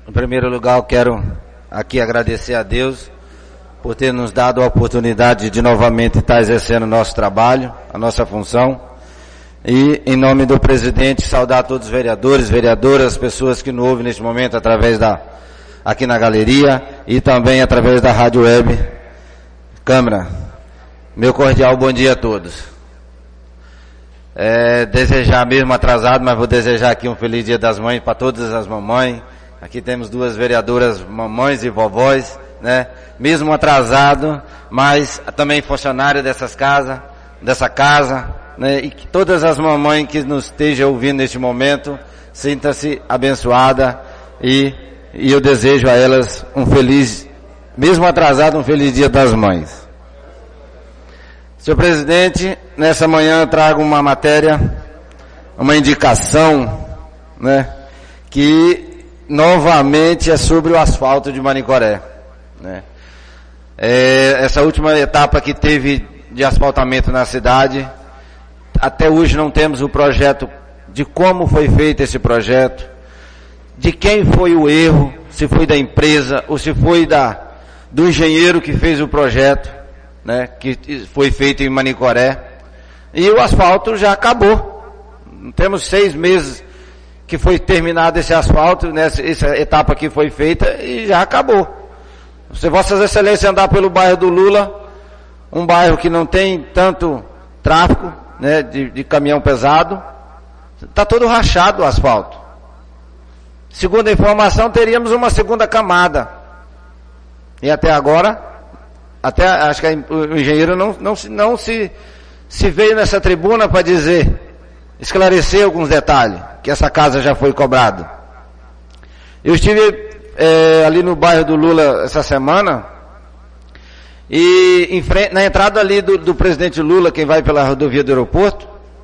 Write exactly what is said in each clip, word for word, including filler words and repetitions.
Em primeiro lugar, eu quero aqui agradecer a Deus por ter nos dado a oportunidade de novamente estar exercendo o nosso trabalho, a nossa função. E, em nome do presidente, saudar todos os vereadores, vereadoras, pessoas que nos ouvem neste momento através da, aqui na galeria e também através da Rádio Web Câmara. Meu cordial bom dia a todos. É, desejar mesmo atrasado, mas vou desejar aqui um feliz Dia das Mães para todas as mamães. Aqui temos duas vereadoras, mamães e vovós, né? Mesmo atrasado, mas também funcionário dessas casas, dessa casa, né? E que todas as mamães que nos estejam ouvindo neste momento, sinta-se abençoada e, e eu desejo a elas um feliz, mesmo atrasado, um feliz Dia das Mães. Senhor presidente, nessa manhã eu trago uma matéria, uma indicação, né? Que novamente é sobre o asfalto de Manicoré, né? É, essa última etapa que teve de asfaltamento na cidade, até hoje não temos o projeto de como foi feito esse projeto, de quem foi o erro, se foi da empresa ou se foi da, do engenheiro que fez o projeto, né, que foi feito em Manicoré. E o asfalto já acabou. Temos seis meses que foi terminado esse asfalto, né, essa etapa aqui foi feita e já acabou. Se Vossas Excelências andar pelo bairro do Lula, um bairro que não tem tanto tráfego, né, de, de caminhão pesado, está todo rachado o asfalto. Segundo a informação, teríamos uma segunda camada. E até agora, até acho que o engenheiro não, não, não se, se veio nessa tribuna para dizer, esclarecer alguns detalhes, que essa casa já foi cobrada. Eu estive é, ali no bairro do Lula essa semana, e em frente, na entrada ali do, do presidente Lula, quem vai pela rodovia do aeroporto,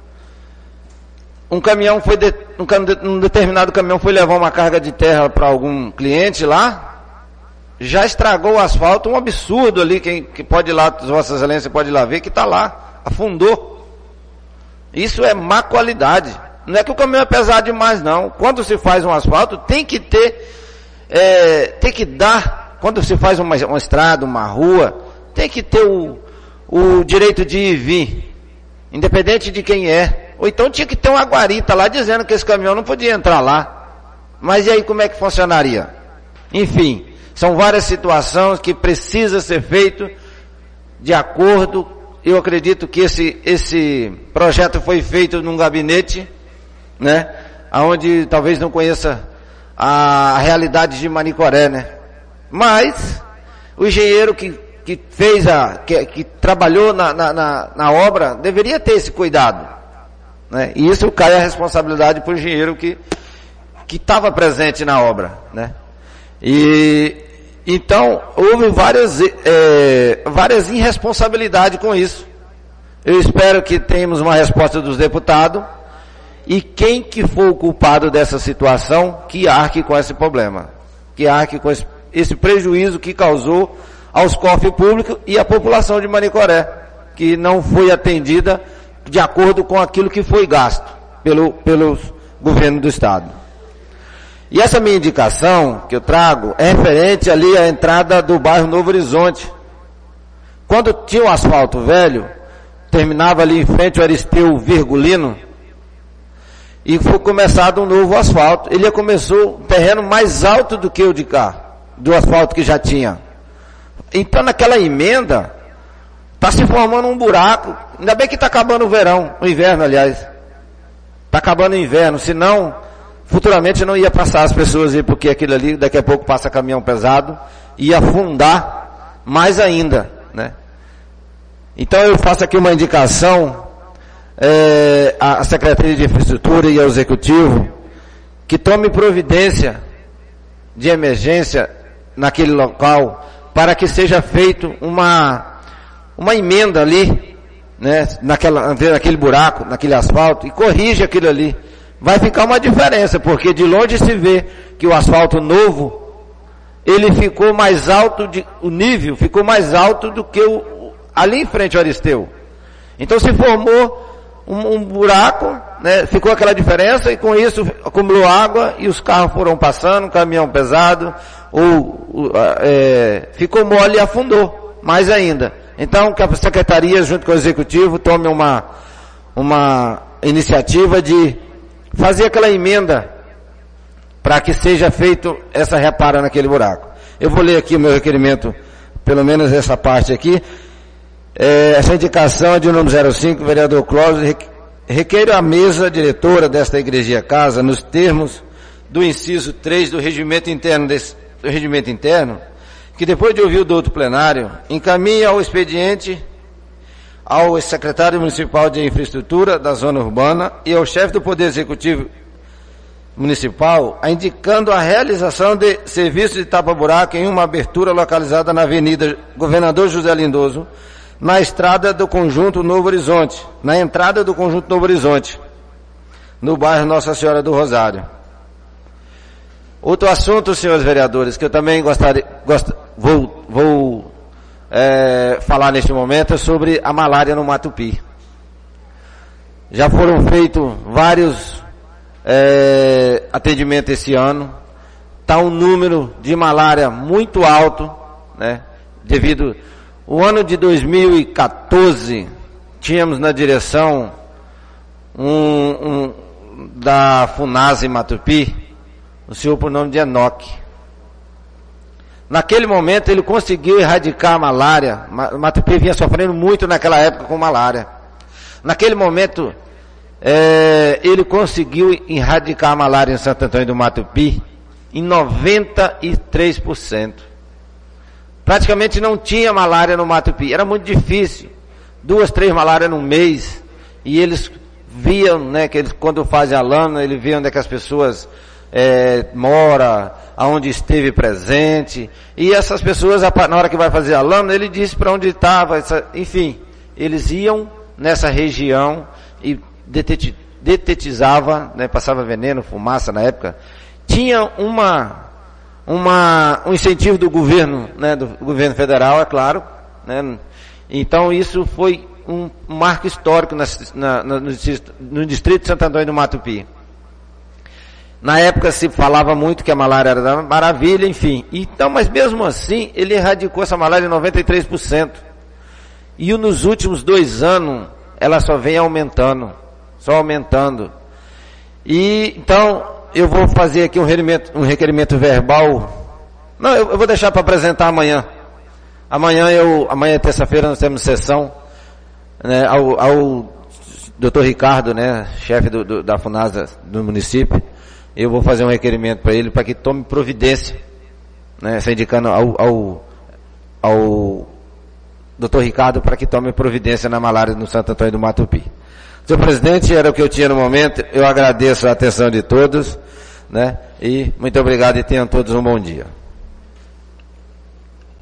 um caminhão foi, de, um, um determinado caminhão foi levar uma carga de terra para algum cliente lá, já estragou o asfalto, um absurdo ali, quem que pode ir lá, Vossas Excelências pode ir lá ver, que está lá, afundou. Isso é má qualidade. Não é que o caminhão é pesado demais, não. Quando se faz um asfalto, tem que ter, é, tem que dar, quando se faz uma, uma estrada, uma rua, tem que ter o, o direito de ir e vir, independente de quem é. Ou então tinha que ter uma guarita lá dizendo que esse caminhão não podia entrar lá. Mas e aí como é que funcionaria? Enfim, são várias situações que precisa ser feito de acordo. Eu acredito que esse, esse projeto foi feito num gabinete, né, onde talvez não conheça a, a realidade de Manicoré, né? Mas o engenheiro que, que fez a, que, que trabalhou na, na, na, na obra, deveria ter esse cuidado, né? E isso cai a responsabilidade para o engenheiro que que estava presente na obra, né? E então houve várias é, várias irresponsabilidades com isso. Eu espero que tenhamos uma resposta dos deputados. E quem que for o culpado dessa situação, que arque com esse problema, que arque com esse, esse prejuízo que causou aos cofres públicos e à população de Manicoré, que não foi atendida de acordo com aquilo que foi gasto pelo, pelo governo do Estado. E essa minha indicação que eu trago é referente ali à entrada do bairro Novo Horizonte. Quando tinha o asfalto velho, terminava ali em frente ao Aristeu Virgulino, e foi começado um novo asfalto. Ele começou um terreno mais alto do que o de cá, do asfalto que já tinha. Então naquela emenda, está se formando um buraco. Ainda bem que está acabando o verão, o inverno aliás. Está acabando o inverno, senão, futuramente não ia passar as pessoas aí, porque aquilo ali, daqui a pouco passa caminhão pesado, ia afundar mais ainda, né? Então eu faço aqui uma indicação, É, a Secretaria de Infraestrutura e ao Executivo, que tome providência de emergência naquele local, para que seja feito uma, uma emenda ali, né, naquela, naquele buraco, naquele asfalto, e corrija aquilo ali. Vai ficar uma diferença, porque de longe se vê que o asfalto novo, ele ficou mais alto, de, o nível ficou mais alto do que o, ali em frente ao Aristeu. Então se formou Um, um buraco né, ficou aquela diferença e com isso acumulou água e os carros foram passando, caminhão pesado, ou, é, ficou mole e afundou, mais ainda. Então, que a Secretaria, junto com o Executivo, tome uma, uma iniciativa de fazer aquela emenda para que seja feito essa repara naquele buraco. Eu vou ler aqui o meu requerimento, pelo menos essa parte aqui. É, essa indicação é de número zero cinco, vereador Clóvis, requeiro à mesa diretora desta igreja casa, nos termos do inciso três do regimento interno, desse, do regimento interno, que depois de ouvir o douto plenário, encaminhe ao expediente ao secretário municipal de infraestrutura da zona urbana e ao chefe do Poder Executivo Municipal, indicando a realização de serviços de tapa-buraco em uma abertura localizada na Avenida Governador José Lindoso, na estrada do Conjunto Novo Horizonte, na entrada do Conjunto Novo Horizonte, no bairro Nossa Senhora do Rosário. Outro assunto, senhores vereadores, que eu também gostaria, gost, vou, vou é, falar neste momento é sobre a malária no Matupi. Já foram feitos vários é, atendimentos esse ano. Está um número de malária muito alto, né? Devido o ano de dois mil e quatorze, tínhamos na direção um, um da Funasa em Matupi, o senhor por nome de Enoque. Naquele momento ele conseguiu erradicar a malária. Matupi vinha sofrendo muito naquela época com malária. Naquele momento é, ele conseguiu erradicar a malária em Santo Antônio do Matupi em noventa e três por cento. Praticamente não tinha malária no Matupi, era muito difícil. Duas, três malárias no mês. E eles viam, né, que eles, quando fazem a lâmina, eles viam onde é que as pessoas é, moram, aonde esteve presente. E essas pessoas, na hora que vai fazer a lâmina, ele disse para onde estava, enfim. Eles iam nessa região e detetizava, né, passava veneno, fumaça na época. Tinha uma... Uma, um incentivo do governo, né, do governo federal, é claro, né, então isso foi um marco histórico na, na, no, no distrito de Santo Antônio do Matupi. Na época se falava muito que a malária era da maravilha, enfim, então, mas mesmo assim, ele erradicou essa malária em noventa e três por cento, e nos últimos dois anos, ela só vem aumentando, só aumentando, e, então, eu vou fazer aqui um requerimento, um requerimento verbal. Não, eu, eu vou deixar para apresentar amanhã. Amanhã eu, amanhã terça-feira nós temos sessão, né, ao, ao doutor Ricardo, né, chefe do, do, da Funasa do município. Eu vou fazer um requerimento para ele para que tome providência, né, se indicando ao, ao, ao doutor Ricardo para que tome providência na malária no Santo Antônio do Matupi. Senhor presidente, era o que eu tinha no momento. Eu agradeço a atenção de todos, né? E muito obrigado e tenham todos um bom dia.